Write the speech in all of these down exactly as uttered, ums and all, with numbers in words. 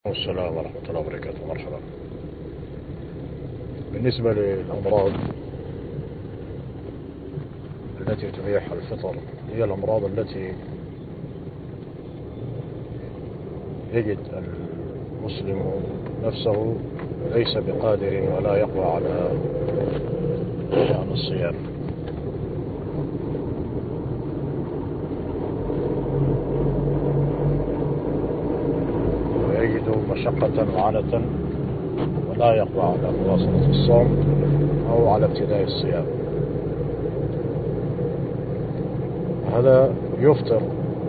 السلام ورحمة الله وبركاته. مرحبا. بالنسبة للأمراض التي تبيح الفطر هي الأمراض التي يجد المسلم نفسه ليس بقادر ولا يقوى على شأن الصيام، ويجد مشقة وعنة ولا يقوى على مواصلة الصوم أو على ابتداء الصيام. هذا يفطر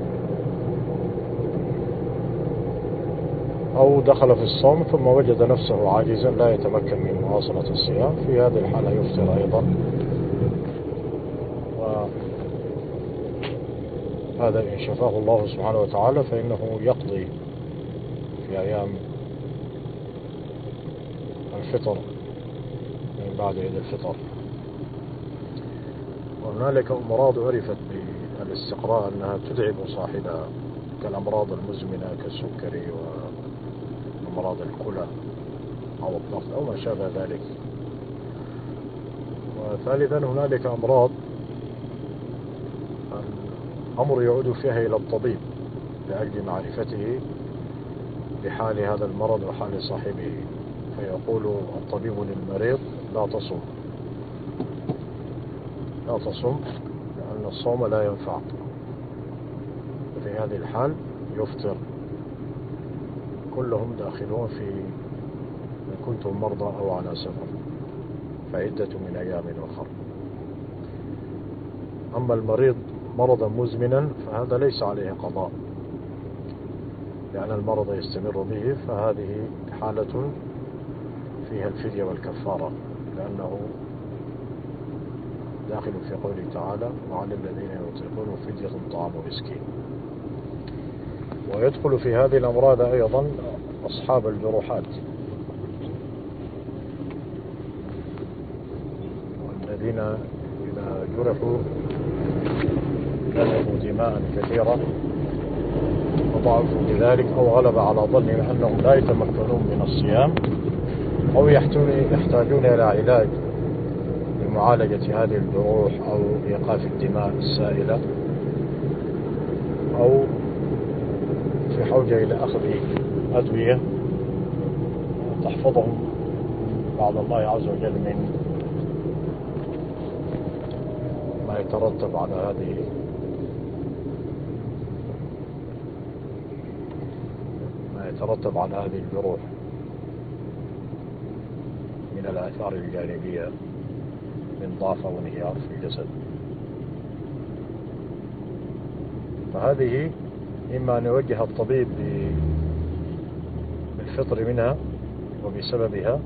أو دخل في الصوم ثم وجد نفسه عاجزا لا يتمكن من مواصلة الصيام، في هذه الحالة يفطر أيضا، وهذا إن شفاه الله سبحانه وتعالى فإنه يقضي في أيام الفطر من بعد عيد الفطر. وهنالك أمراض عرفت بالاستقراء أنها تتعب صاحبها كالأمراض المزمنة كالسكري وأمراض الكلى أو الضغط أو ما شابه ذلك. وثالثا هنالك أمراض الأمر يعود فيها إلى الطبيب لأجل معرفته بحال هذا المرض وحال صاحبه، فيقول الطبيب للمريض لا تصم لا تصم لأن الصوم لا ينفع. في هذه الحال يفطر. كلهم داخلون في إن كنتم مرضى أو على سفر فعدة من أيام أخر. أما المريض مرضا مزمنا فهذا ليس عليه قضاء لأن المرض يستمر به، فهذه حالة فيها الفدية والكفارة، لأنه داخل في قوله تعالى وعلى الذين يطيقون فدية طعام مسكين. ويدخل في هذه الأمراض أيضا أصحاب الجروحات والذين إذا جرحوا كسبوا دماء كثيرة وضعفوا بذلك أو غلب على ظنهم أنهم لا يتمكنون من الصيام أو يحتاجون إلى علاج لمعالجة هذه الجروح أو إيقاف الدماء السائلة أو في حوجة إلى أخذ أدوية تحفظهم بعد الله عز وجل من ما يترتب على هذه ما يترتب على هذه الجروح من الآثار الجانبية من ضعف وانهيار في الجسد. فهذه إما أن يوجه الطبيب بالفطر منها وبسببها،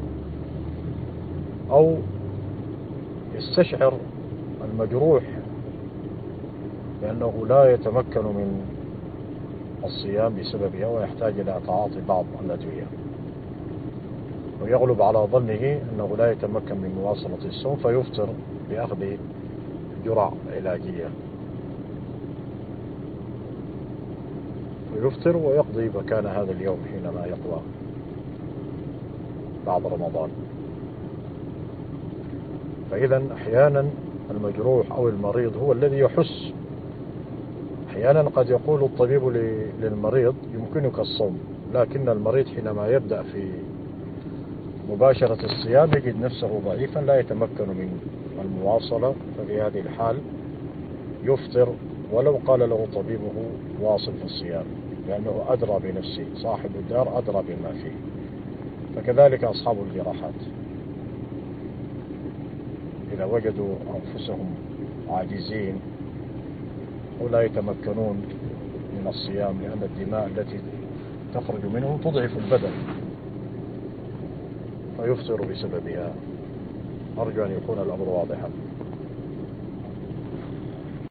أو يستشعر المجروح بأنه لا يتمكن من الصيام بسببها ويحتاج إلى تعاطي بعض الأدوية، ويغلب على ظنه أنه لا يتمكن من مواصلة الصوم فيفطر بأخذ جرعة علاجية، ويفطر ويقضي مكان هذا اليوم حينما يقوى بعد رمضان. فإذا أحيانا المجروح أو المريض هو الذي يحس. أحيانا قد يقول الطبيب للمريض يمكنك الصوم، لكن المريض حينما يبدأ في مباشرة الصيام يجد نفسه ضعيفا لا يتمكن من المواصلة، ففي هذه الحال يفطر ولو قال له طبيبه واصل في الصيام، لأنه أدرى بنفسه، صاحب الدار أدرى بما فيه. فكذلك أصحاب الجراحات إذا وجدوا أنفسهم عاجزين ولا يتمكنون من الصيام لأن الدماء التي تخرج منهم تضعف البدن فيفطر بسببها. أرجو أن يكون الأمر واضحا.